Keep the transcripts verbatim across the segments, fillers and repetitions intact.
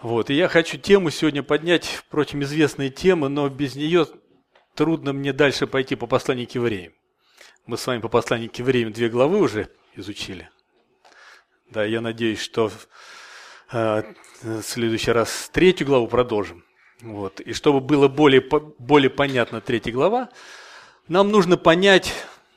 Вот. И я хочу тему сегодня поднять, впрочем, известные темы, но без нее трудно мне дальше пойти по посланию к евреям. Мы с вами по посланию к евреям две главы уже изучили. Да, я надеюсь, что э, в следующий раз третью главу продолжим. Вот. И чтобы было более, более понятна третья глава, нам нужно понять,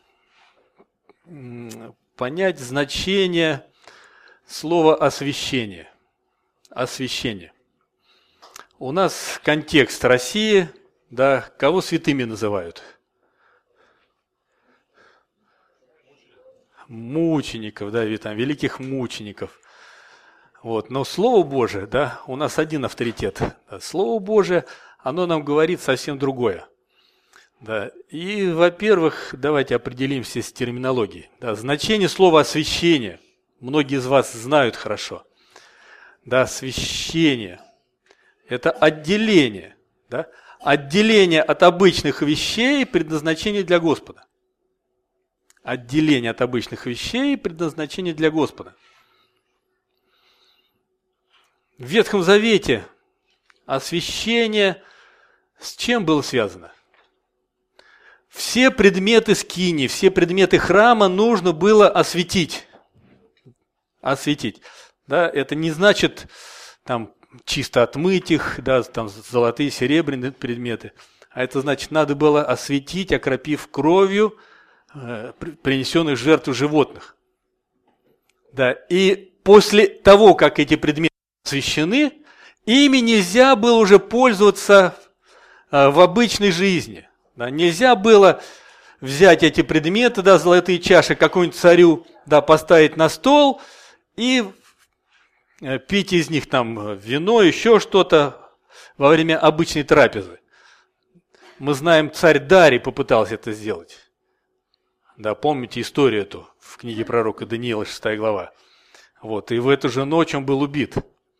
понять значение слова «освящение». Освящение. У нас контекст России, да, кого святыми называют? Мучеников, да, там, великих мучеников. Вот. Но Слово Божие, да, у нас один авторитет. Да, Слово Божие, оно нам говорит совсем другое. Да. И, во-первых, давайте определимся с терминологией. Да, значение слова «освящение» многие из вас знают хорошо. Да, освящение – это отделение, да, отделение от обычных вещей, предназначение для Господа. Отделение от обычных вещей, предназначение для Господа. В Ветхом Завете освящение с чем было связано? Все предметы скинии, все предметы храма нужно было осветить. Осветить. Да, это не значит там, чисто отмыть их, да, там, золотые, серебряные предметы. А это значит, надо было осветить, окропив кровью э, принесенных в жертву животных. Да, и после того, как эти предметы освящены, ими нельзя было уже пользоваться э, в обычной жизни. Да, нельзя было взять эти предметы, да, золотые чаши, какому-нибудь царю, да, поставить на стол и пить из них там вино, еще что-то во время обычной трапезы. Мы знаем, царь Дарий попытался это сделать. Да, помните историю эту в книге пророка Даниила, шестая глава. Вот, и в эту же ночь он был убит.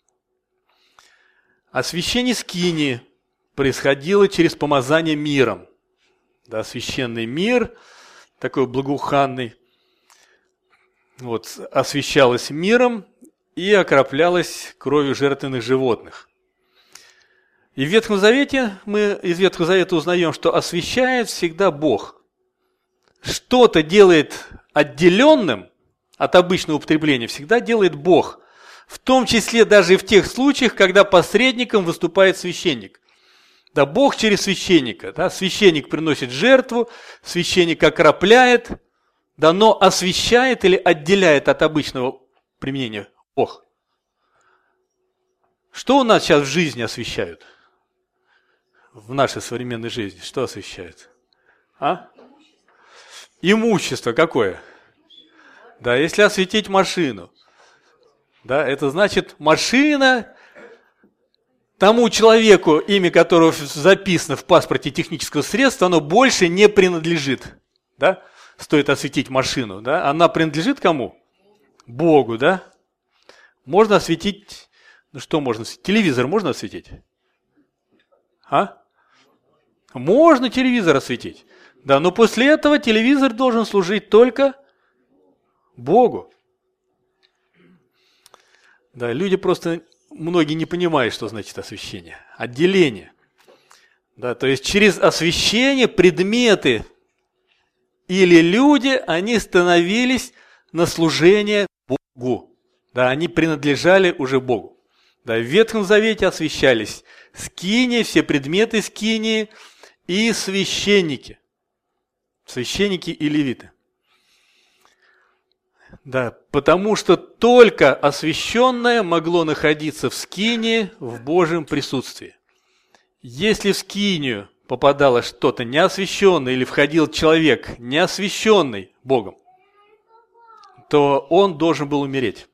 Освящение скинии происходило через помазание миром. Да, священный мир, такой благоуханный, вот, освящалось миром и окроплялось кровью жертвенных животных. И в Ветхом Завете, мы из Ветхого Завета узнаем, что освящает всегда Бог. Что-то делает отделенным от обычного употребления, всегда делает Бог. В том числе даже и в тех случаях, когда посредником выступает священник. Да, Бог через священника. Да, священник приносит жертву, священник окропляет, да, но освящает или отделяет от обычного применения Бог. Что у нас сейчас в жизни освящают? В нашей современной жизни что освящают? А? Имущество какое? Да, если осветить машину, да, это значит машина тому человеку, имя которого записано в паспорте технического средства, оно больше не принадлежит. Да? Стоит осветить машину, да? Она принадлежит кому? Богу, да? Можно осветить, ну что можно осветить? Телевизор можно осветить? А? Можно телевизор осветить. Да, но после этого телевизор должен служить только Богу. Да, люди просто, многие не понимают, что значит освящение. Отделение. Да, то есть через освящение предметы или люди, они становились на служение Богу. Да, они принадлежали уже Богу. Да, в Ветхом Завете освящались скинии, все предметы скинии и священники. Священники и левиты. Да, потому что только освященное могло находиться в скинии в Божьем присутствии. Если в скинию попадало что-то неосвященное или входил человек, неосвященный Богом, то он должен был умереть.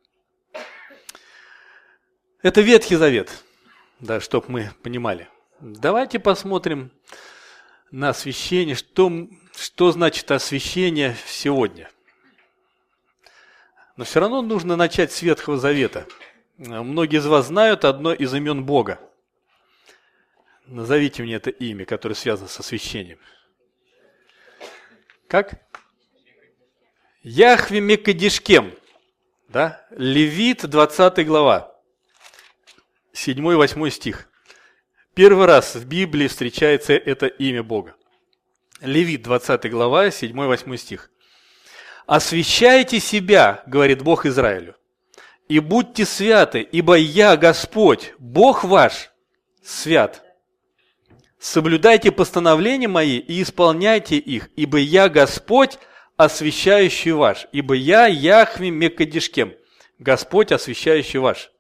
Это Ветхий Завет, да, чтобы мы понимали. Давайте посмотрим на освящение, что, что значит освящение сегодня. Но все равно нужно начать с Ветхого Завета. Многие из вас знают одно из имен Бога. Назовите мне это имя, которое связано с освящением. Как? Яхве Мекадишкем. Да? Левит, двадцатая глава. седьмой-восьмой стих. Первый раз в Библии встречается это имя Бога. Левит, двадцатая глава, седьмой-восьмой стих. «Освящайте себя, говорит Бог Израилю, и будьте святы, ибо я, Господь, Бог ваш, свят. Соблюдайте постановления мои и исполняйте их, ибо я, Господь, освящающий ваш, ибо я, Яхве Мекадишкем, Господь, освящающий ваш».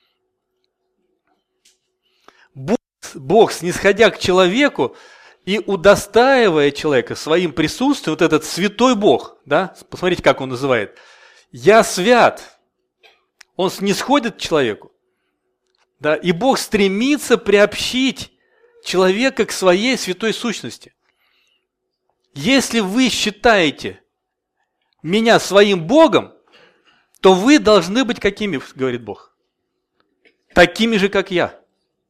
Бог, Бог, снисходя к человеку и удостаивая человека своим присутствием, вот этот святой Бог, да, посмотрите, как он называет, «Я свят». Он снисходит к человеку, да, и Бог стремится приобщить человека к своей святой сущности. Если вы считаете меня своим Богом, то вы должны быть какими, говорит Бог? Такими же, как я.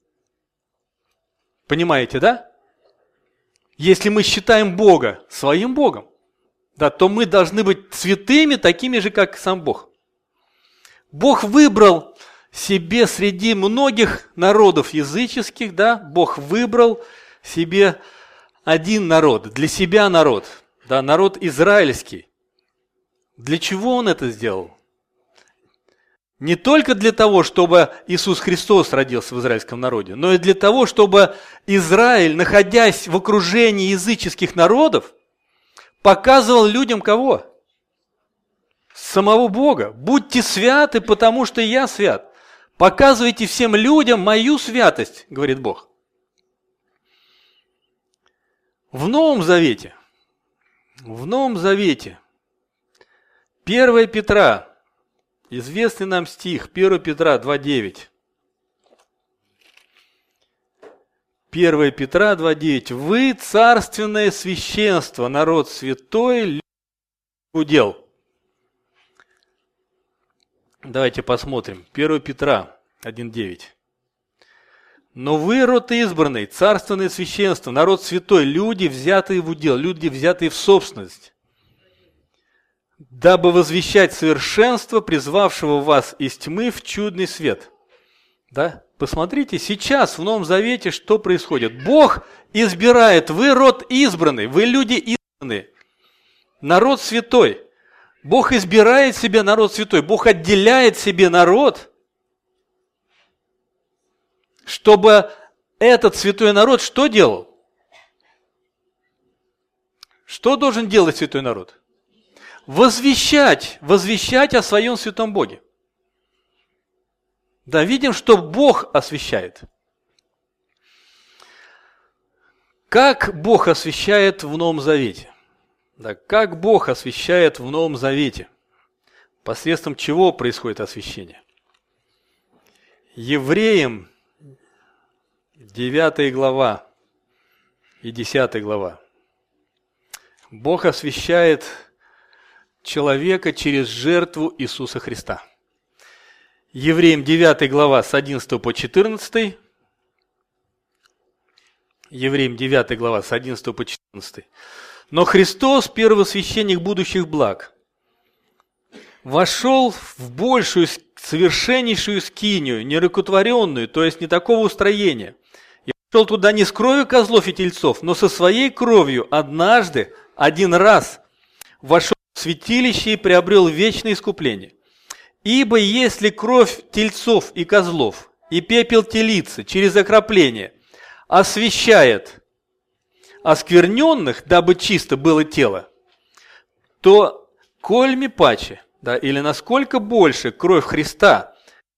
Понимаете, да? Если мы считаем Бога своим Богом, да, то мы должны быть святыми, такими же, как сам Бог. Бог выбрал себе среди многих народов языческих, да, Бог выбрал себе один народ, для себя народ, да, народ израильский. Для чего Он это сделал? Не только для того, чтобы Иисус Христос родился в израильском народе, но и для того, чтобы Израиль, находясь в окружении языческих народов, показывал людям кого? Самого Бога. Будьте святы, потому что я свят. Показывайте всем людям мою святость, говорит Бог. В Новом Завете, в Новом Завете, первое Петра, известный нам стих, первое Петра два девять. первое Петра два девять. «Вы царственное священство, народ святой, удел». Давайте посмотрим. первое Петра один девять. «Но вы, род избранный, царственное священство, народ святой, люди, взятые в удел, люди, взятые в собственность, дабы возвещать совершенство, призвавшего вас из тьмы в чудный свет». Да? Посмотрите, сейчас в Новом Завете что происходит. Бог избирает, вы род избранный, вы люди избранные, народ святой. Бог избирает себе народ святой, Бог отделяет себе народ, чтобы этот святой народ что делал? Что должен делать святой народ? Возвещать, возвещать о своем святом Боге. Да, видим, что Бог освящает. Как Бог освящает в Новом Завете? Да, как Бог освящает в Новом Завете? Посредством чего происходит освящение? Евреям девятая глава и десятая глава. Бог освящает человека через жертву Иисуса Христа. Евреям девятая глава с одиннадцатого по четырнадцатый. Евреям девятая глава с одиннадцатого по четырнадцатый. «Но Христос, первосвященник будущих благ, вошел в большую, совершеннейшую скинию, нерукотворенную, то есть не такого устроения, и вошел туда не с кровью козлов и тельцов, но со своей кровью однажды, один раз, вошел в святилище и приобрел вечное искупление. Ибо если кровь тельцов и козлов и пепел телицы через окропление освящает оскверненных, дабы чисто было тело, то кольми паче, да, или насколько больше кровь Христа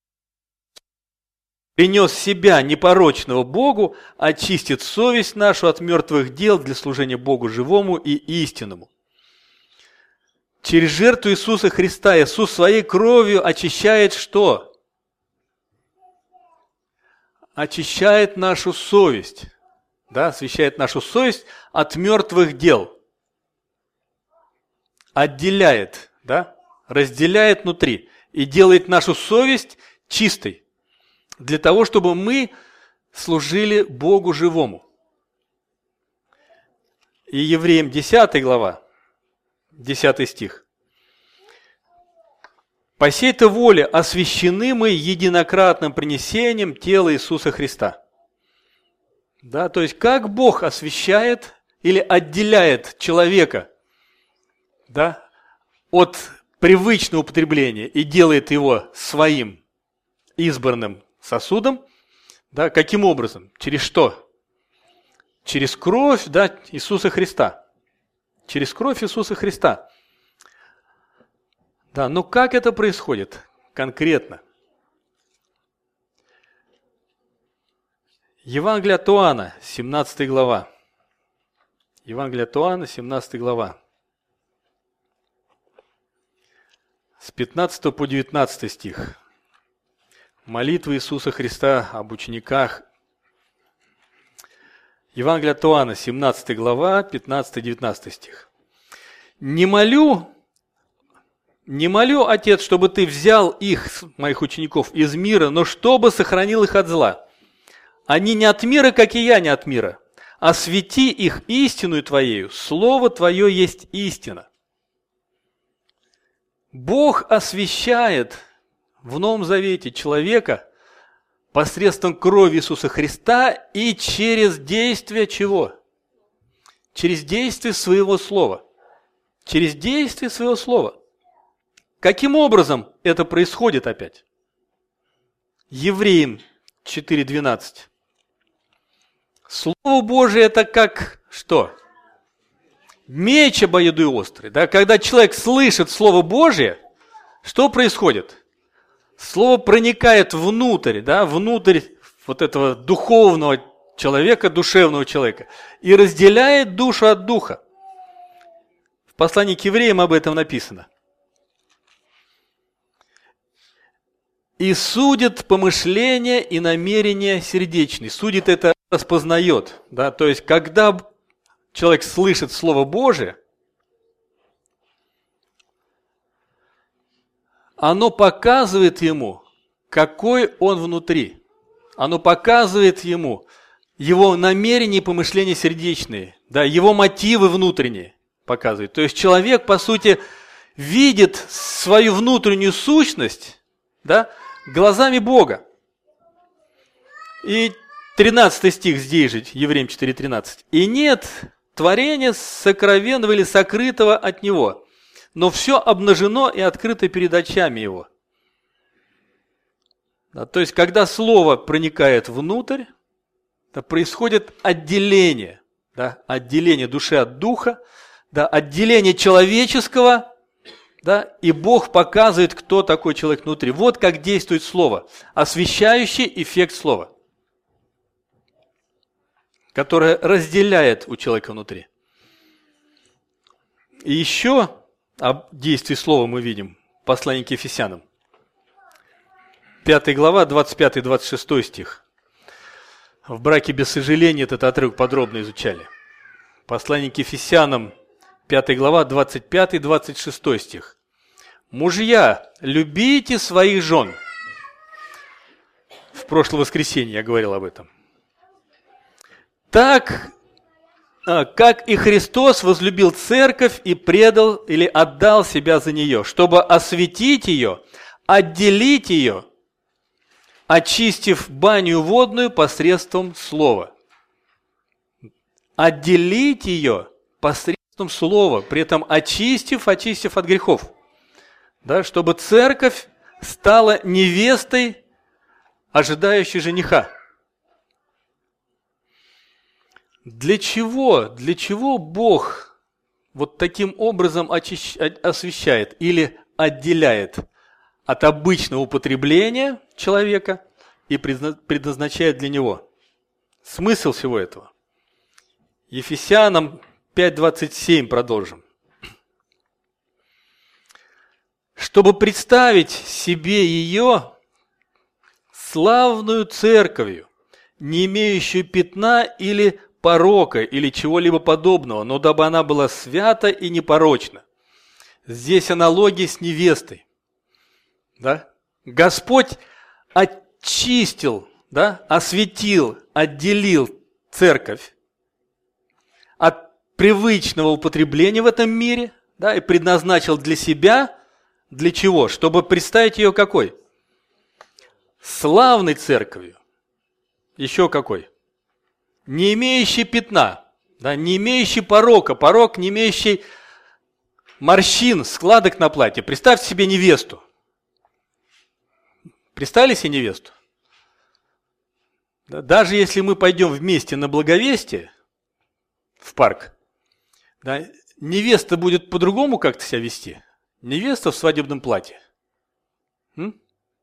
принес себя непорочного Богу, очистит совесть нашу от мертвых дел для служения Богу живому и истинному. Через жертву Иисуса Христа Иисус своей кровью очищает что? Очищает нашу совесть. Да, освящает нашу совесть от мертвых дел. Отделяет, да, разделяет внутри и делает нашу совесть чистой. Для того, чтобы мы служили Богу живому. И Евреям десятая глава, десятый стих. По сей-то воле освящены мы единократным принесением тела Иисуса Христа. Да, то есть, как Бог освящает или отделяет человека, да, от привычного употребления и делает его своим избранным сосудом, да, каким образом? Через что? Через кровь, да, Иисуса Христа. Через кровь Иисуса Христа. Да, но как это происходит конкретно? Евангелие от Иоанна, семнадцатая глава. Евангелие от Иоанна, семнадцатая глава. С пятнадцатого по девятнадцатый стих. Молитва Иисуса Христа об учениках. Евангелие от Иоанна, семнадцатая глава, пятнадцатый-девятнадцатый стих. «Не молю, не молю, Отец, чтобы Ты взял их, моих учеников, из мира, но чтобы сохранил их от зла. Они не от мира, как и я не от мира. Освети их истинную Твоею, Слово Твое есть истина». Бог освящает в Новом Завете человека посредством крови Иисуса Христа и через действие чего? Через действие своего слова. Через действие своего слова. Каким образом это происходит опять? Евреям четыре двенадцать. Слово Божие это как что? Меч обоюдоострый. Да? Когда человек слышит Слово Божие, что происходит? Слово проникает внутрь, да, внутрь вот этого духовного человека, душевного человека, и разделяет душу от духа. В послании к евреям об этом написано. «И судит помышления и намерения сердечные». Судит это распознает. Да? То есть, когда человек слышит Слово Божие, оно показывает ему, какой он внутри. Оно показывает ему его намерения и помышления сердечные, да, его мотивы внутренние показывает. То есть человек, по сути, видит свою внутреннюю сущность, да, глазами Бога. И тринадцатый стих здесь же, Евреям четыре тринадцать. «И нет творения сокровенного или сокрытого от Него, но все обнажено и открыто перед очами Его». Да, то есть, когда Слово проникает внутрь, да, происходит отделение, да, отделение души от духа, да, отделение человеческого, да, и Бог показывает, кто такой человек внутри. Вот как действует Слово, освящающий эффект Слова, которое разделяет у человека внутри. И еще об действии Слова мы видим в послании к Ефесянам. пятая глава, двадцать пятый двадцать шестой стих. В «Браке без сожаления» этот отрывок подробно изучали. Послание к Ефесянам, пятая глава, двадцать пятый двадцать шестой стих. «Мужья, любите своих жен». В прошлое воскресенье я говорил об этом. «Так, как и Христос возлюбил церковь и предал или отдал себя за нее, чтобы осветить ее, отделить ее, очистив баню водную посредством слова». Отделить ее посредством слова, при этом очистив, очистив от грехов. Да, чтобы церковь стала невестой, ожидающей жениха. Для чего? Для чего Бог вот таким образом очищ... освящает или отделяет от обычного употребления человека и предназначает для него? Смысл всего этого. Ефесянам пять двадцать семь продолжим. «Чтобы представить себе ее славную церковью, не имеющую пятна или порока, или чего-либо подобного, но дабы она была свята и непорочна». Здесь аналогия с невестой. Да? Господь очистил, да, осветил, отделил церковь от привычного употребления в этом мире, да, и предназначил для себя, Для чего? Чтобы представить ее какой? Славной церковью. Еще какой? Не имеющей пятна, да, не имеющей порока, порок, не имеющий морщин, складок на платье. Представьте себе невесту. Представили себе невесту? Да, даже если мы пойдем вместе на Благовестие, в парк, да, невеста будет по-другому как-то себя вести. Невеста в свадебном платье. М?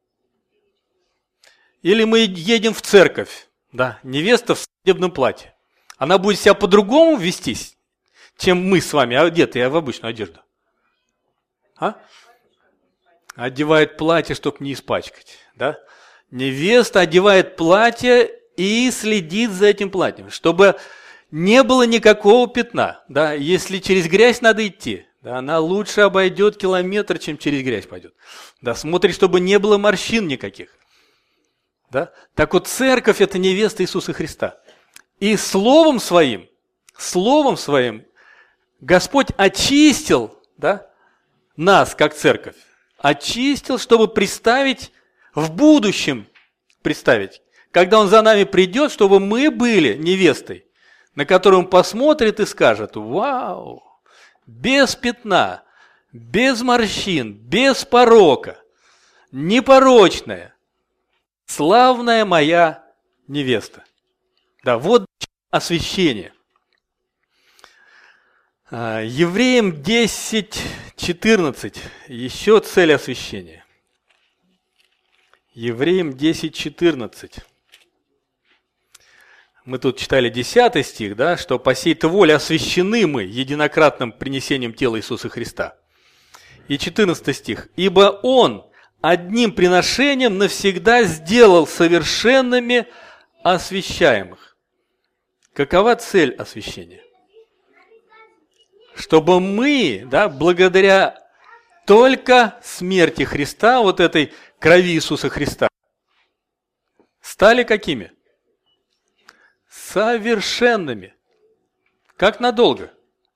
Или мы едем в церковь, да, невеста в свадебном платье. Она будет себя по-другому вестись, чем мы с вами, одетые в обычную одежду. А? Одевает платье, чтобы не испачкать. Да? Невеста одевает платье и следит за этим платьем, чтобы не было никакого пятна. Да? Если через грязь надо идти, да, она лучше обойдет километр, чем через грязь пойдет. Да? Смотрит, чтобы не было морщин никаких. Да? Так вот, церковь – это невеста Иисуса Христа. И словом своим, словом своим Господь очистил, да, нас, как церковь, очистил, чтобы представить в будущем, представить, когда Он за нами придет, чтобы мы были невестой, на которую Он посмотрит и скажет: вау, без пятна, без морщин, без порока, непорочная, славная моя невеста. Да, вот освящение. Евреям десять четырнадцать. Еще цель освящения. Евреям десять четырнадцать. Мы тут читали десятый стих, да, что по сей-то воле освящены мы единократным принесением тела Иисуса Христа. И четырнадцатый стих. Ибо Он одним приношением навсегда сделал совершенными освящаемых. Какова цель освящения? Чтобы мы, да, благодаря только смерти Христа, вот этой крови Иисуса Христа, стали какими? Совершенными. Как надолго?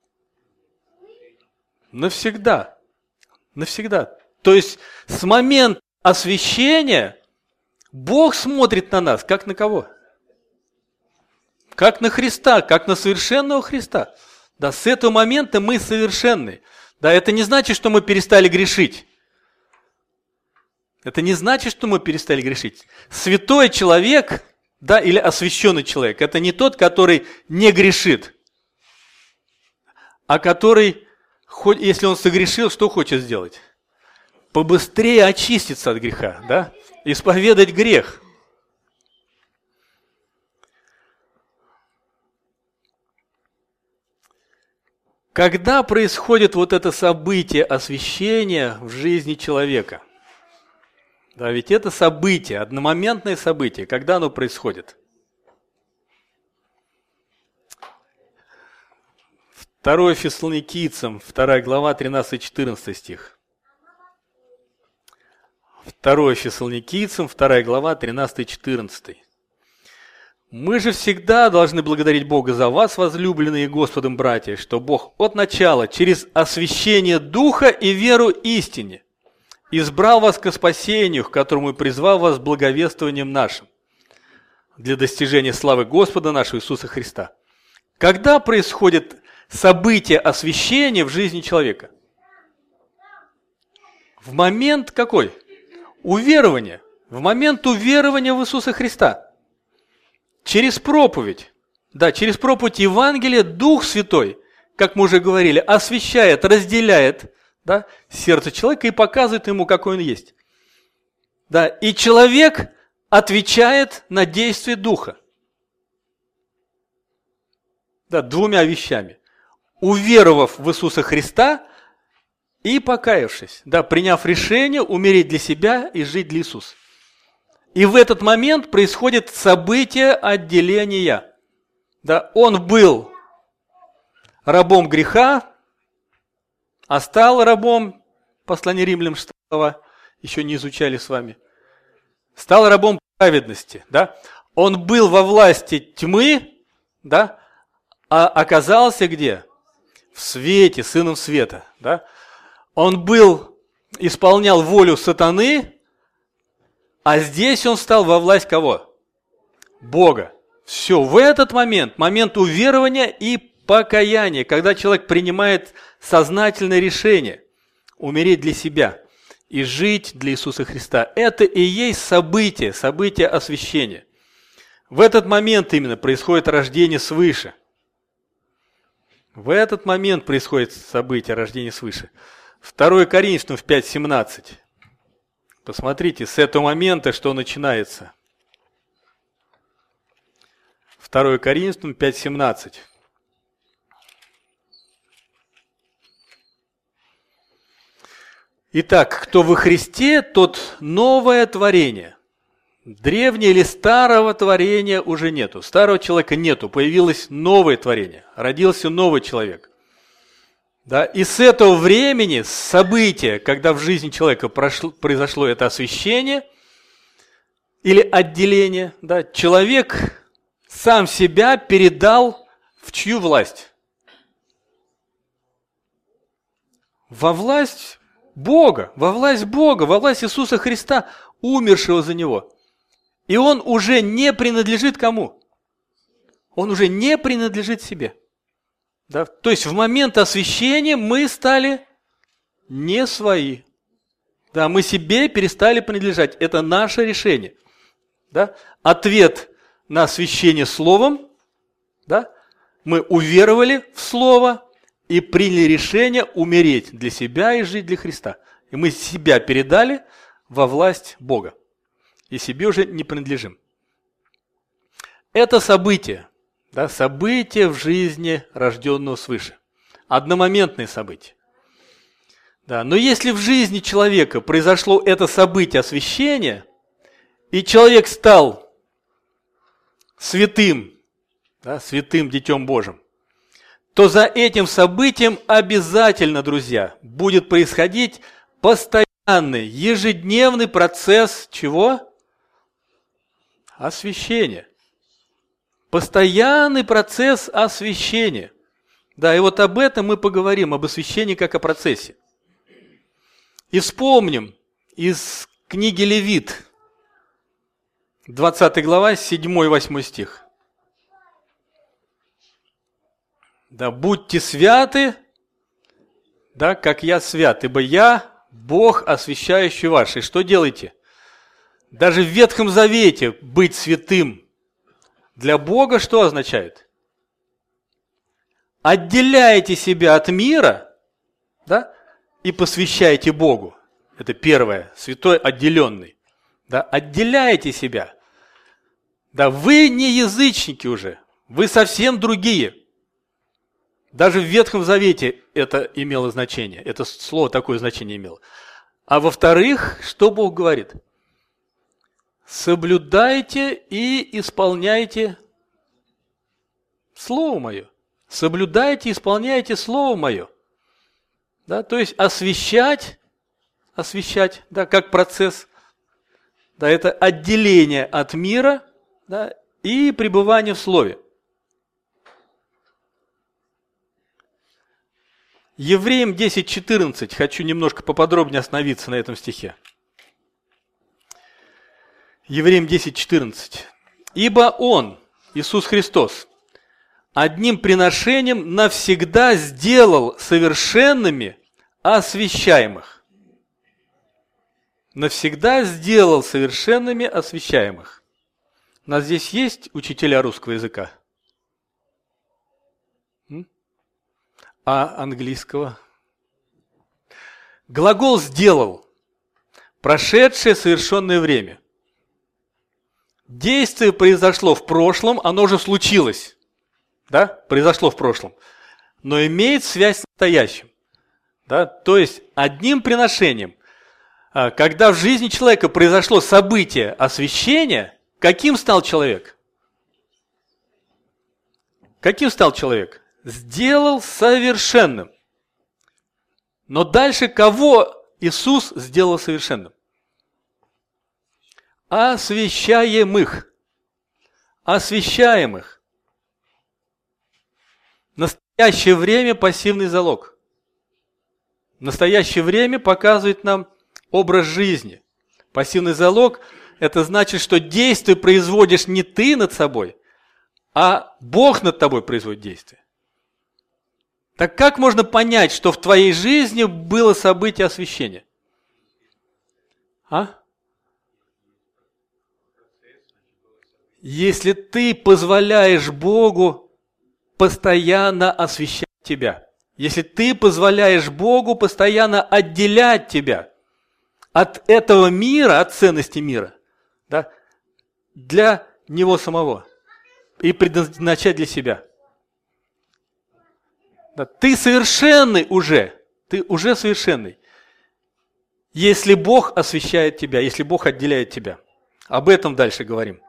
Навсегда. Навсегда. То есть с момента освящения Бог смотрит на нас, как на кого? Как на Христа, как на совершенного Христа. Да, с этого момента мы совершенны. Да, это не значит, что мы перестали грешить. Это не значит, что мы перестали грешить. Святой человек, да, или освященный человек, это не тот, который не грешит, а который, если он согрешил, что хочет сделать? Побыстрее очиститься от греха, да? Исповедать грех. Когда происходит вот это событие освящения в жизни человека? Да, ведь это событие, одномоментное событие. Когда оно происходит? второе Фессалоникийцам, вторая глава, тринадцатый-четырнадцатый стих. второе Фессалоникийцам, вторая глава, тринадцатый-четырнадцатый. Мы же всегда должны благодарить Бога за вас, возлюбленные Господом братья, что Бог от начала через освящение Духа и веру истине избрал вас ко спасению, к которому и призвал вас благовествованием нашим, для достижения славы Господа нашего Иисуса Христа. Когда происходит событие освящения в жизни человека? В момент какой? Уверования. В момент уверования в Иисуса Христа. Через проповедь, да, через проповедь Евангелия Дух Святой, как мы уже говорили, освящает, разделяет, да, сердце человека и показывает ему, какой он есть. Да, и человек отвечает на действие Духа. Да, двумя вещами. Уверовав в Иисуса Христа и покаявшись, да, приняв решение умереть для себя и жить для Иисуса. И в этот момент происходит событие отделения. Да, он был рабом греха, а стал рабом, послание Римлянам шестая глава, еще не изучали с вами, стал рабом праведности. Да? Он был во власти тьмы, да, а оказался где? В свете, сыном света. Да? Он был исполнял волю сатаны, а здесь он стал во власть кого? Бога. Все, в этот момент, момент уверования и покаяния, когда человек принимает сознательное решение умереть для себя и жить для Иисуса Христа. Это и есть событие, событие освящения. В этот момент именно происходит рождение свыше. В этот момент происходит событие рождения свыше. второе Коринфянам пять семнадцать. Посмотрите, с этого момента что начинается. второе Коринфянам пять семнадцать. Итак, кто во Христе, тот новое творение. Древнее или старого творения уже нету. Старого человека нету, появилось новое творение. Родился новый человек. Да? И с этого времени, с события, когда в жизни человека прошло, произошло это освящение или отделение, да, человек сам себя передал в чью власть? Во власть Бога, во власть Бога, во власть Иисуса Христа, умершего за него. И он уже не принадлежит кому? Он уже не принадлежит себе. Да? То есть в момент освящения мы стали не свои. Да, мы себе перестали принадлежать. Это наше решение. Да? Ответ на освящение словом. Да? Мы уверовали в слово и приняли решение умереть для себя и жить для Христа. И мы себя передали во власть Бога. И себе уже не принадлежим. Это событие, да, событие в жизни рожденного свыше. Одномоментное событие. Да, но если в жизни человека произошло это событие освящения, и человек стал святым, да, святым Детем Божьим, то за этим событием обязательно, друзья, будет происходить постоянный, ежедневный процесс чего? Освящения. Постоянный процесс освящения. Да, и вот об этом мы поговорим, об освящении как о процессе. И вспомним из книги Левит, двадцатая глава, седьмой и восьмой стих. Да, будьте святы, да, как я свят, ибо я Бог, освящающий вас. И что делаете? Даже в Ветхом Завете быть святым для Бога что означает? Отделяете себя от мира, да, и посвящаете Богу. Это первое, святой отделенный. Да, отделяете себя. Да, вы не язычники уже, вы совсем другие. Даже в Ветхом Завете это имело значение, это слово такое значение имело. А во-вторых, что Бог говорит? Соблюдайте и исполняйте Слово Мое. Соблюдайте и исполняйте Слово Мое. Да, то есть освящать, освящать, да, как процесс, да, это отделение от мира, да, и пребывание в Слове. Евреям десять четырнадцать, хочу немножко поподробнее остановиться на этом стихе. Евреям десять четырнадцать. «Ибо Он, Иисус Христос, одним приношением навсегда сделал совершенными освящаемых». Навсегда сделал совершенными освящаемых. У нас здесь есть учителя русского языка? А английского? Глагол «сделал» – прошедшее совершенное время. Действие произошло в прошлом, оно уже случилось. Да? Произошло в прошлом. Но имеет связь с настоящим. Да? То есть одним приношением, когда в жизни человека произошло событие освящения, каким стал человек? Каким стал человек? Сделал совершенным. Но дальше кого Иисус сделал совершенным? Освящаемых. Освящаемых. В настоящее время пассивный залог. Настоящее время показывает нам образ жизни. Пассивный залог – это значит, что действие производишь не ты над собой, а Бог над тобой производит действие. Так как можно понять, что в твоей жизни было событие освящения? А? Если ты позволяешь Богу постоянно освящать тебя, если ты позволяешь Богу постоянно отделять тебя от этого мира, от ценности мира, да, для Него самого и предназначать для себя. Да, ты совершенный уже, ты уже совершенный, если Бог освящает тебя, если Бог отделяет тебя. Об этом дальше говорим.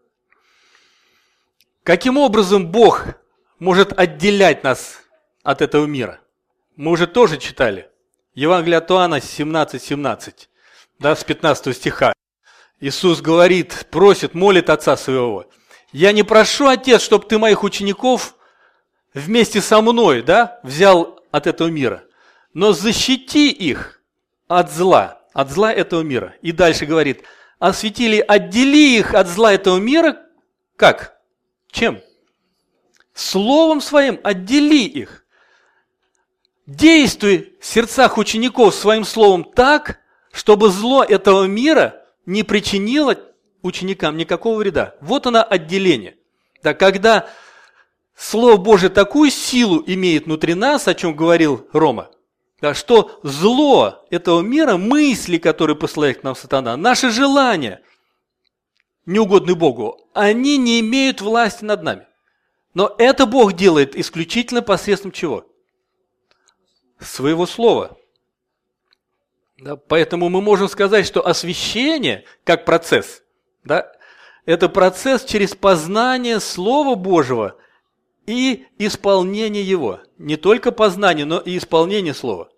Каким образом Бог может отделять нас от этого мира? Мы уже тоже читали. Евангелие от Иоанна семнадцать семнадцать, да, с пятнадцатого стиха. Иисус говорит, просит, молит Отца Своего. «Я не прошу, Отец, чтобы Ты моих учеников вместе со мной, да, взял от этого мира, но защити их от зла, от зла этого мира». И дальше говорит, осветили, отдели их от зла этого мира, как? Чем? Словом Своим отдели их. Действуй в сердцах учеников Своим словом так, чтобы зло этого мира не причинило ученикам никакого вреда. Вот оно отделение. Да, когда Слово Божие такую силу имеет внутри нас, о чем говорил Рома, да, что зло этого мира, мысли, которые посылает к нам сатана, наши желания, неугодны Богу, они не имеют власти над нами. Но это Бог делает исключительно посредством чего? Своего слова. Да, поэтому мы можем сказать, что освящение, как процесс, да, это процесс через познание Слова Божьего и исполнение Его. Не только познание, но и исполнение Слова.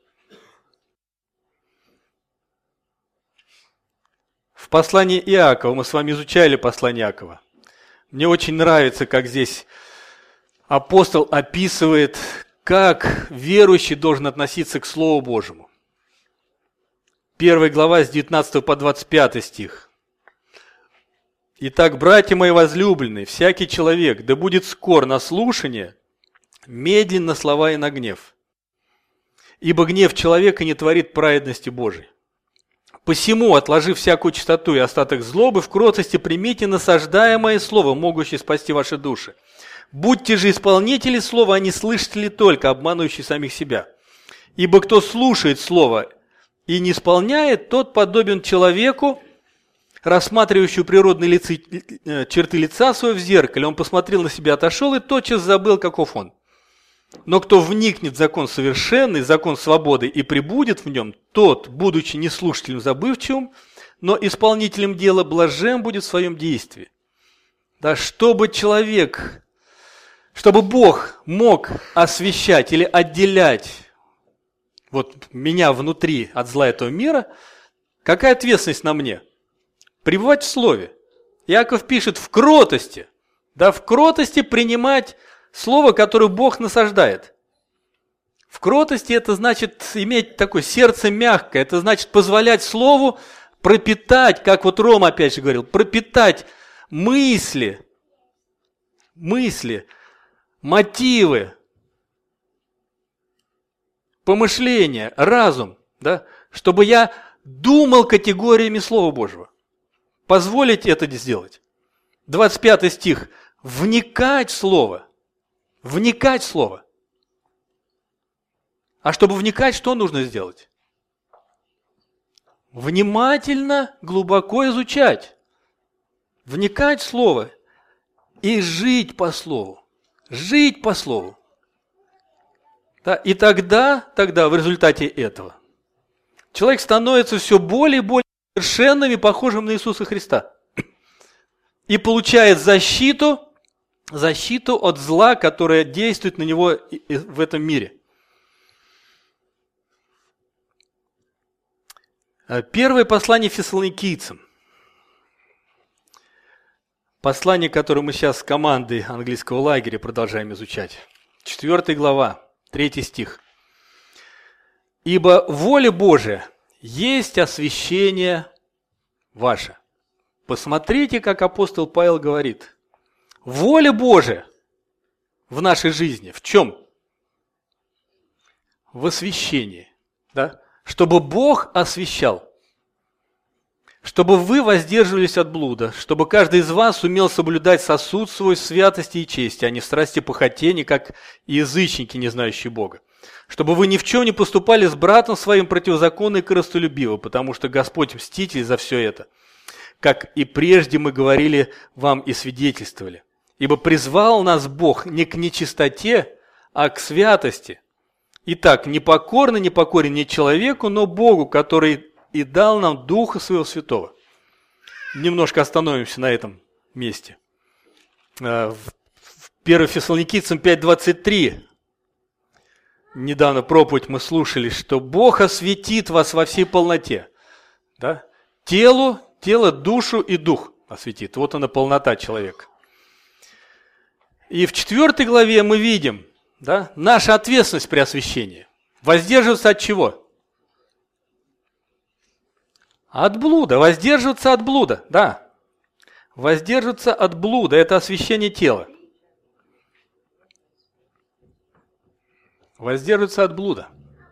В послании Иакова, мы с вами изучали послание Иакова. Мне очень нравится, как здесь апостол описывает, как верующий должен относиться к Слову Божьему. Первая глава с девятнадцатого по двадцать пятый стих. «Итак, братья мои возлюбленные, всякий человек, да будет скор на слушание, медлен на слова и на гнев. Ибо гнев человека не творит праведности Божией. Посему, отложив всякую чистоту и остаток злобы, в кротости примите насаждаемое слово, могущее спасти ваши души. Будьте же исполнители слова, а не слышатели только, обманывающие самих себя. Ибо кто слушает слово и не исполняет, тот подобен человеку, рассматривающему природные лица, черты лица своего в зеркале. Он посмотрел на себя, отошел и тотчас забыл, каков он. Но кто вникнет в закон совершенный, закон свободы и пребудет в нем, тот, будучи не слушателем забывчивым, но исполнителем дела, блажен будет в своем действии». Да, чтобы человек, чтобы Бог мог освящать или отделять вот меня внутри от зла этого мира, какая ответственность на мне? Пребывать в Слове. Иаков пишет в кротости, да, в кротости принимать Слово, которое Бог насаждает. В кротости это значит иметь такое сердце мягкое, это значит позволять Слову пропитать, как вот Рома опять же говорил, пропитать мысли, мысли, мотивы, помышления, разум, да, чтобы я думал категориями Слова Божьего. Позволить это сделать. двадцать пятый стих. Вникать в Слово. Вникать в Слово. А чтобы вникать, что нужно сделать? Внимательно, глубоко изучать. Вникать в Слово и жить по Слову. Жить по Слову. Да, и тогда, тогда в результате этого человек становится все более и более совершенным и похожим на Иисуса Христа. И получает защиту, защиту от зла, которое действует на него в этом мире. Первое послание Фессалоникийцам. Послание, которое мы сейчас с командой английского лагеря продолжаем изучать. Четвертая глава, третий стих. Ибо воля Божия есть освящение ваше. Посмотрите, как апостол Павел говорит. Воля Божия в нашей жизни в чем? В освящении. Да? Чтобы Бог освящал. Чтобы вы воздерживались от блуда, чтобы каждый из вас умел соблюдать сосуд свой в святости и чести, а не в страсти похотения, как язычники, не знающие Бога. Чтобы вы ни в чем не поступали с братом своим противозаконно и корыстолюбиво, потому что Господь мститель за все это, как и прежде мы говорили вам и свидетельствовали. Ибо призвал нас Бог не к нечистоте, а к святости. Итак, непокорно, непокорен не человеку, но Богу, который и дал нам Духа Своего Святого. Немножко остановимся на этом месте. В первое Фессалоникийцам пять двадцать три. Недавно проповедь мы слушали, что Бог осветит вас во всей полноте. Да? Телу, тело, душу и дух осветит. Вот она полнота человека. И в четвертой главе мы видим, да, наша ответственность при освящении. Воздерживаться от чего? От блуда, воздерживаться от блуда, да. Воздерживаться от блуда – это освящение тела. Воздерживаться от блуда.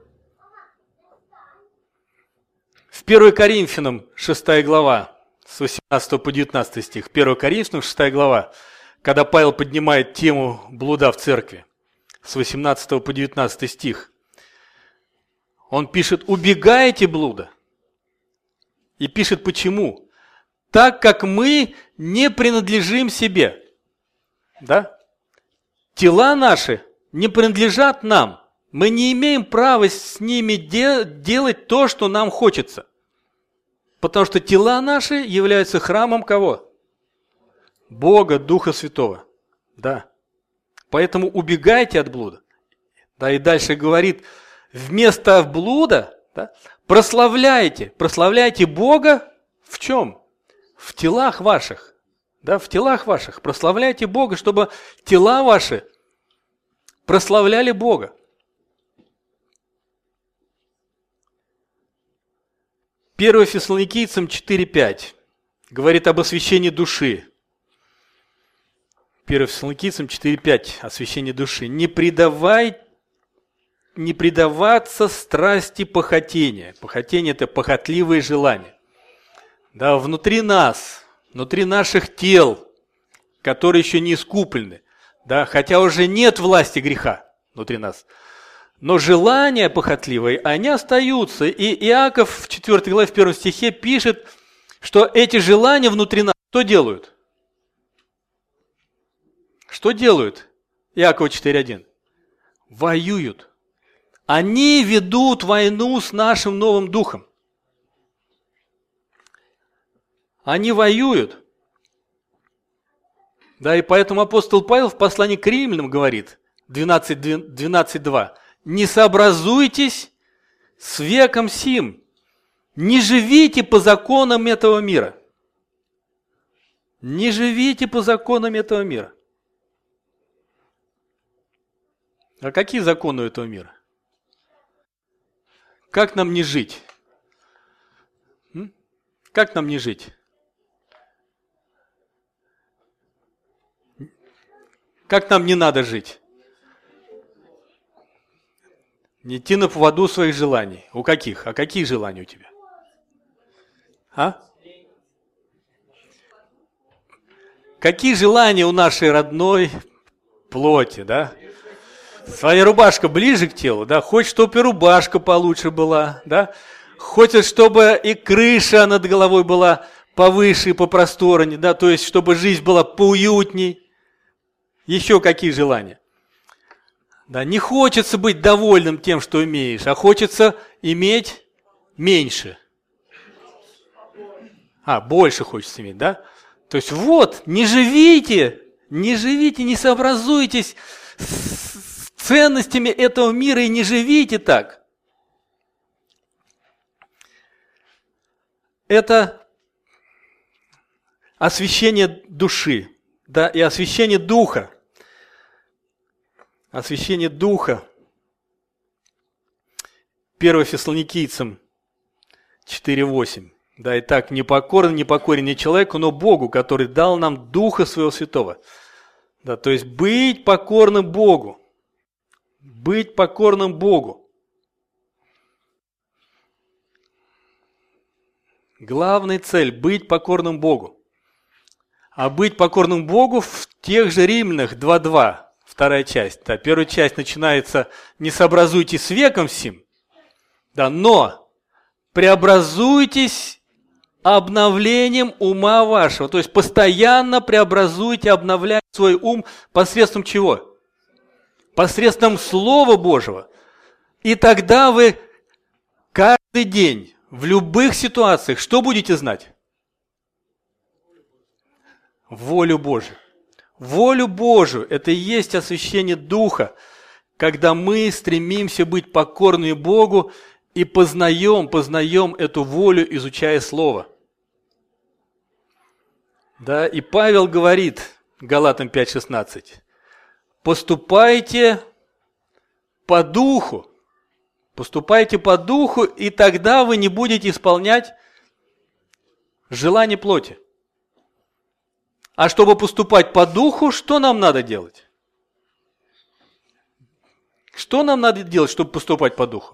В первое Коринфянам шестая глава, с восемнадцатого по девятнадцатый стих. первое Коринфянам шестая глава, когда Павел поднимает тему блуда в церкви, с восемнадцатого по девятнадцатый стих. Он пишет: «Убегайте блуда». И пишет почему? Так как мы не принадлежим себе. Да? Тела наши не принадлежат нам. Мы не имеем права с ними де- делать то, что нам хочется. Потому что тела наши являются храмом кого? Бога, Духа Святого. Да. Поэтому убегайте от блуда. Да, и дальше говорит, вместо блуда, да, прославляйте, прославляйте Бога в чем? В телах ваших. Да, в телах ваших. Прославляйте Бога, чтобы тела ваши прославляли Бога. первое Фессалоникийцам четыре пять говорит об освящении души. первое Фессалоникийцам четыре пять, освящение души. Не предавай, не предаваться страсти похотения. Похотение – это похотливые желания. Да, внутри нас, внутри наших тел, которые еще не искуплены, да, хотя уже нет власти греха внутри нас, но желания похотливые, они остаются. И Иаков в четвёртой главе, в первом стихе пишет, что эти желания внутри нас что делают? Что делают? Иакова четыре один. Воюют. Они ведут войну с нашим новым духом. Они воюют. Да, и поэтому апостол Павел в послании к Римлянам говорит, двенадцать два, «Не сообразуйтесь с веком сим, не живите по законам этого мира». Не живите по законам этого мира. А какие законы у этого мира? Как нам не жить? М? Как нам не жить? Как нам не надо жить? Не идти на поводу своих желаний. У каких? А какие желания у тебя? А? Какие желания у нашей родной плоти, да? Своя рубашка ближе к телу, да? Хочешь, чтобы и рубашка получше была, да? Хочешь, чтобы и крыша над головой была повыше и попросторнее, да? То есть, чтобы жизнь была поуютней. Еще какие желания? Да, не хочется быть довольным тем, что имеешь, а хочется иметь меньше. А, больше хочется иметь, да? То есть вот, не живите, не живите, не сообразуйтесь с ценностями этого мира и не живите так. Это освящение души, да, и освящение духа. Освящение духа. первое Фессалоникийцам четыре восемь. Да, итак, непокорен, непокорен не человеку, но Богу, который дал нам Духа Своего Святого. Да, то есть быть покорным Богу. Быть покорным Богу. Главная цель – быть покорным Богу. А быть покорным Богу в тех же Римлянах два два, вторая часть. Да, первая часть начинается «не сообразуйтесь с веком сим», да, но преобразуйтесь обновлением ума вашего. То есть постоянно преобразуйте, обновляйте свой ум посредством чего? Посредством Слова Божьего. И тогда вы каждый день, в любых ситуациях, что будете знать? Волю Божию. Волю Божию – это и есть освящение Духа, когда мы стремимся быть покорными Богу и познаем, познаем эту волю, изучая Слово. Да, и Павел говорит, Галатам пять шестнадцать, поступайте по духу, поступайте по духу, и тогда вы не будете исполнять желание плоти. А чтобы поступать по духу, что нам надо делать? Что нам надо делать, чтобы поступать по духу?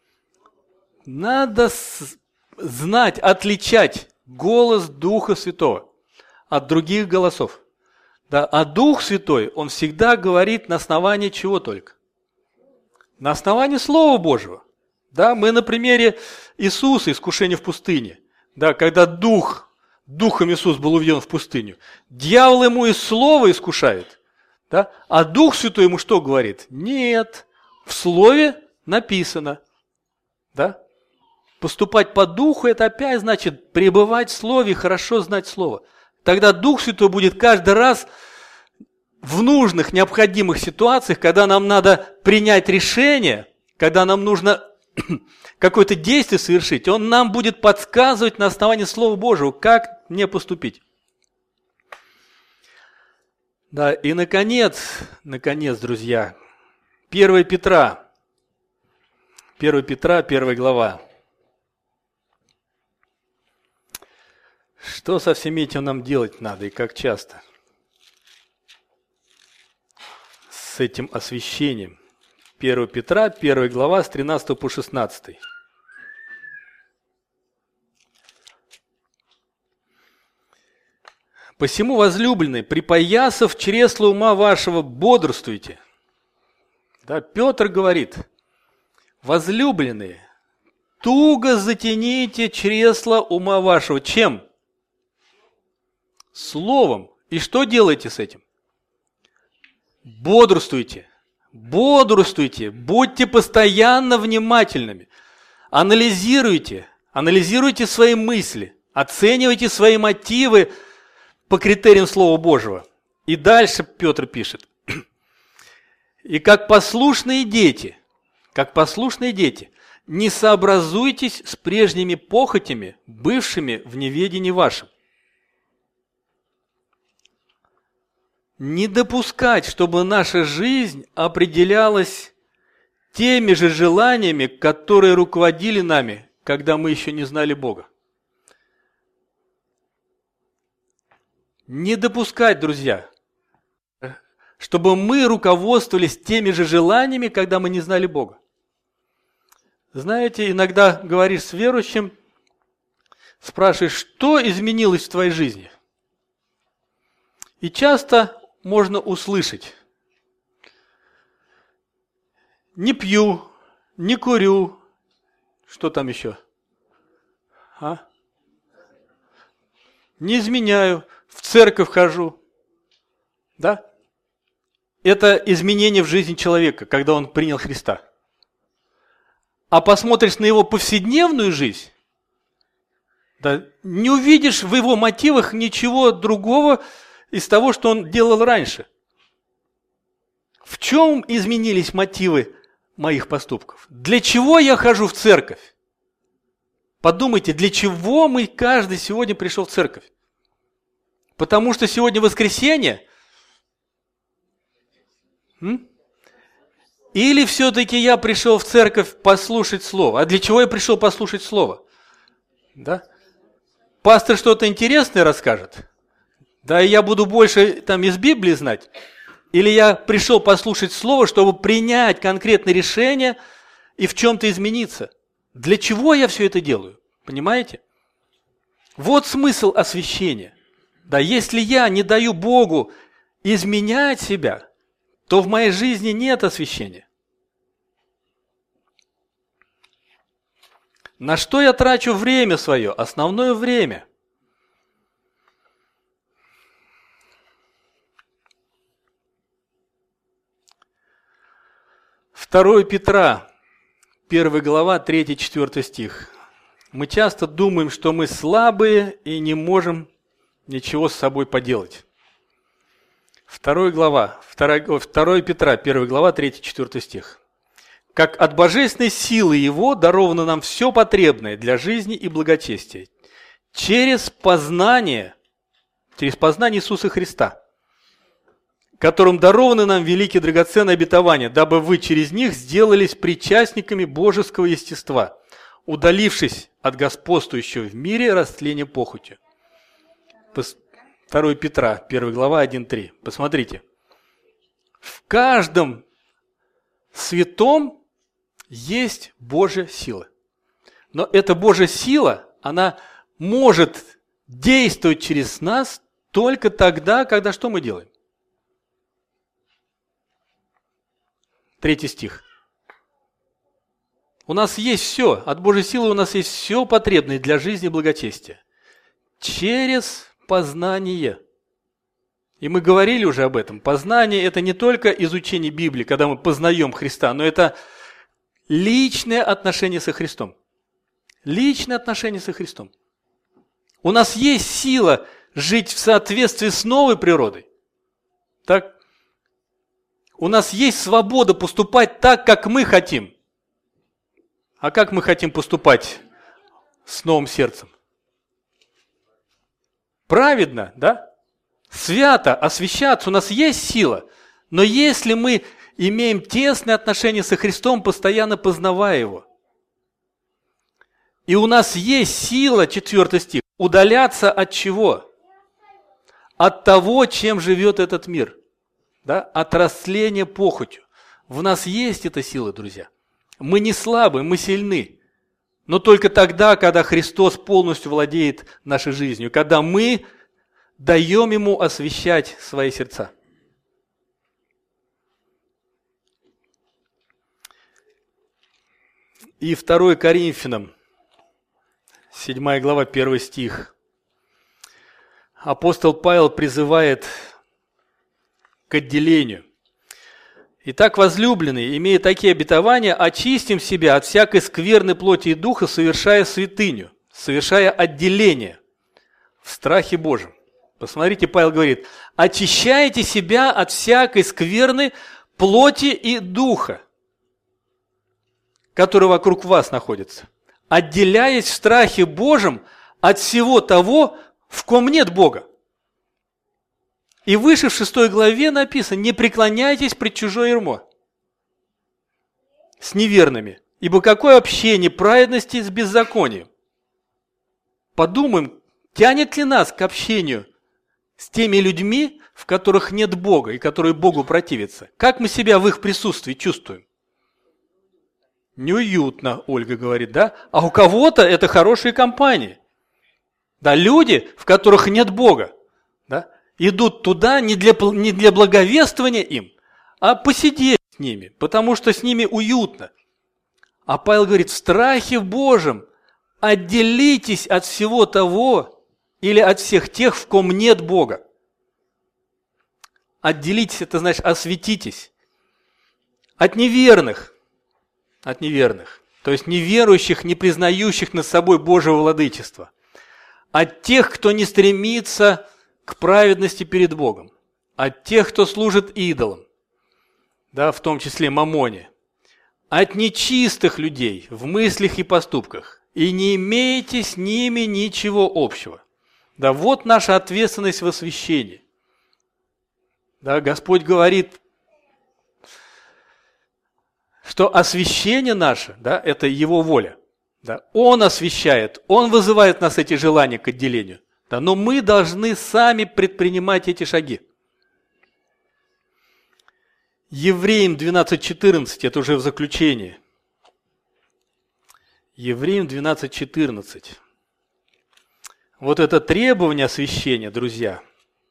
Надо знать, отличать голос Духа Святого от других голосов. Да, а Дух Святой, Он всегда говорит на основании чего только? На основании Слова Божьего. Да, мы на примере Иисуса, искушения в пустыне. Да, когда Дух, Духом Иисус был уведен в пустыню, дьявол ему и Слово искушает. Да, а Дух Святой ему что говорит? Нет, в Слове написано. Да? Поступать по Духу – это опять значит пребывать в Слове и хорошо знать Слово. Тогда Дух Святой будет каждый раз в нужных, необходимых ситуациях, когда нам надо принять решение, когда нам нужно какое-то действие совершить, Он нам будет подсказывать на основании Слова Божьего, как мне поступить. Да, и наконец, наконец, друзья, первое Петра, первое Петра, первая глава. Что со всем этим нам делать надо и как часто? С этим освящением. первое Петра, первая глава, с тринадцатого по шестнадцатый. «Посему, возлюбленные, припоясав чресло ума вашего, бодрствуйте». Да, Петр говорит, возлюбленные, туго затяните чресло ума вашего. Чем? Словом. И что делаете с этим? Бодрствуйте. Бодрствуйте. Будьте постоянно внимательными. Анализируйте. Анализируйте свои мысли. Оценивайте свои мотивы по критериям Слова Божьего. И дальше Петр пишет. И как послушные дети, как послушные дети, не сообразуйтесь с прежними похотями, бывшими в неведении вашем. Не допускать, чтобы наша жизнь определялась теми же желаниями, которые руководили нами, когда мы еще не знали Бога. Не допускать, друзья, чтобы мы руководствовались теми же желаниями, когда мы не знали Бога. Знаете, иногда говоришь с верующим, спрашиваешь, что изменилось в твоей жизни? И часто можно услышать: не пью, не курю, что там еще? А? Не изменяю, в церковь хожу. Да? Это изменение в жизни человека, когда он принял Христа. А посмотришь на его повседневную жизнь, да, не увидишь в его мотивах ничего другого из того, что он делал раньше. В чем изменились мотивы моих поступков? Для чего я хожу в церковь? Подумайте, для чего мы каждый сегодня пришел в церковь? Потому что сегодня воскресенье? М? Или все-таки я пришел в церковь послушать Слово? А для чего я пришел послушать Слово? Да? Пастор что-то интересное расскажет? Да, и я буду больше там из Библии знать? Или я пришел послушать Слово, чтобы принять конкретное решение и в чем-то измениться? Для чего я все это делаю? Понимаете? Вот смысл освящения. Да, если я не даю Богу изменять себя, то в моей жизни нет освящения. На что я трачу время свое? Основное время. второе Петра, первая глава, третий-четвёртый стих. Мы часто думаем, что мы слабые и не можем ничего с собой поделать. вторая глава, второе Петра, первая глава, третий-четвёртый стих. «Как от божественной силы Его даровано нам все потребное для жизни и благочестия, через познание, через познание Иисуса Христа, которым дарованы нам великие драгоценные обетования, дабы вы через них сделались причастниками божеского естества, удалившись от господствующего в мире растления похотью». второе Петра, первая глава, один-три. Посмотрите. В каждом святом есть Божья сила. Но эта Божья сила, она может действовать через нас только тогда, когда что мы делаем? Третий стих. У нас есть все, от Божьей силы у нас есть все потребное для жизни и благочестия. Через познание. И мы говорили уже об этом. Познание – это не только изучение Библии, когда мы познаем Христа, но это личное отношение со Христом. Личное отношение со Христом. У нас есть сила жить в соответствии с новой природой. Так? У нас есть свобода поступать так, как мы хотим. А как мы хотим поступать с новым сердцем? Праведно, да? Свято, освящаться. У нас есть сила. Но если мы имеем тесные отношения со Христом, постоянно познавая Его, и у нас есть сила, четвертый стих, удаляться от чего? От того, чем живет этот мир. Да? От растления похотью. В нас есть эта сила, друзья. Мы не слабы, мы сильны. Но только тогда, когда Христос полностью владеет нашей жизнью, когда мы даем Ему освящать свои сердца. И второе Коринфянам, седьмая глава, первый стих. Апостол Павел призывает к отделению. «Итак, возлюбленные, имея такие обетования, очистим себя от всякой скверной плоти и духа, совершая святыню, совершая отделение в страхе Божьем». Посмотрите, Павел говорит, очищайте себя от всякой скверной плоти и духа, который вокруг вас находится, отделяясь в страхе Божьем от всего того, в ком нет Бога. И выше в шестой главе написано, не преклоняйтесь пред чужое ярмо с неверными, ибо какое общение праведности с беззаконием? Подумаем, тянет ли нас к общению с теми людьми, в которых нет Бога и которые Богу противятся? Как мы себя в их присутствии чувствуем? Неуютно, Ольга говорит, да? А у кого-то это хорошие компании. Да, люди, в которых нет Бога, да, идут туда не для, не для благовествования им, а посидеть с ними, потому что с ними уютно. А Павел говорит, в страхе Божьем отделитесь от всего того или от всех тех, в ком нет Бога. Отделитесь, это значит осветитесь. От неверных, от неверных, то есть неверующих, не признающих над собой Божьего владычества. От тех, кто не стремится к праведности перед Богом. От тех, кто служит идолам, да, в том числе мамоне. От нечистых людей в мыслях и поступках. И не имеете с ними ничего общего. Да, вот наша ответственность в освящении. Да, Господь говорит, что освящение наше, да, это Его воля. Да, Он освящает, Он вызывает в нас эти желания к отделению. Да, но мы должны сами предпринимать эти шаги. Евреям двенадцать четырнадцать, это уже в заключении. Евреям двенадцать четырнадцать. Вот это требование освящения, друзья.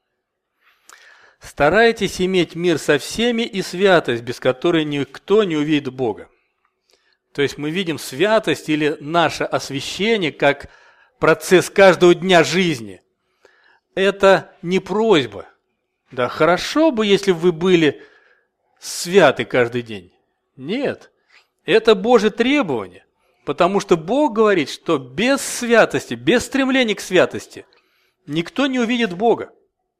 Старайтесь иметь мир со всеми и святость, без которой никто не увидит Бога. То есть мы видим святость или наше освящение как процесс каждого дня жизни. Это не просьба. Да, хорошо бы, если бы вы были святы каждый день. Нет, это Божье требование. Потому что Бог говорит, что без святости, без стремления к святости никто не увидит Бога.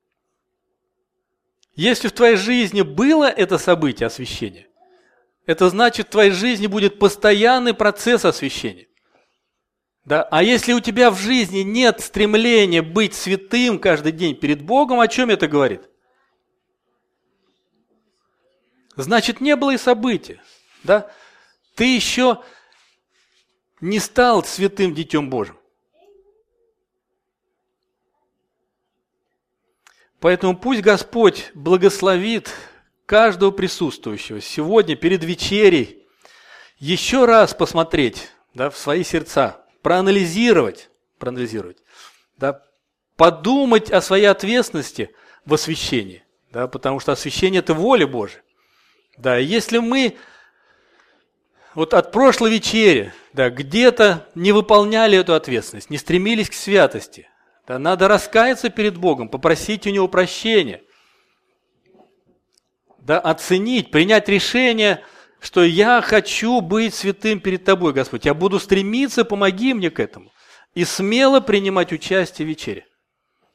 Если в твоей жизни было это событие освящения, это значит, в твоей жизни будет постоянный процесс освящения. Да? А если у тебя в жизни нет стремления быть святым каждый день перед Богом, о чем это говорит? Значит, не было и события. Да? Ты еще не стал святым Детем Божьим. Поэтому пусть Господь благословит каждого присутствующего сегодня перед вечерей еще раз посмотреть, да, в свои сердца, проанализировать, проанализировать, да, подумать о своей ответственности в освящении, да, потому что освящение – это воля Божия. Да, если мы вот от прошлой вечери, да, где-то не выполняли эту ответственность, не стремились к святости, да, надо раскаяться перед Богом, попросить у Него прощения, да, оценить, принять решение, что я хочу быть святым перед Тобой, Господь, я буду стремиться, помоги мне к этому, и смело принимать участие в вечере.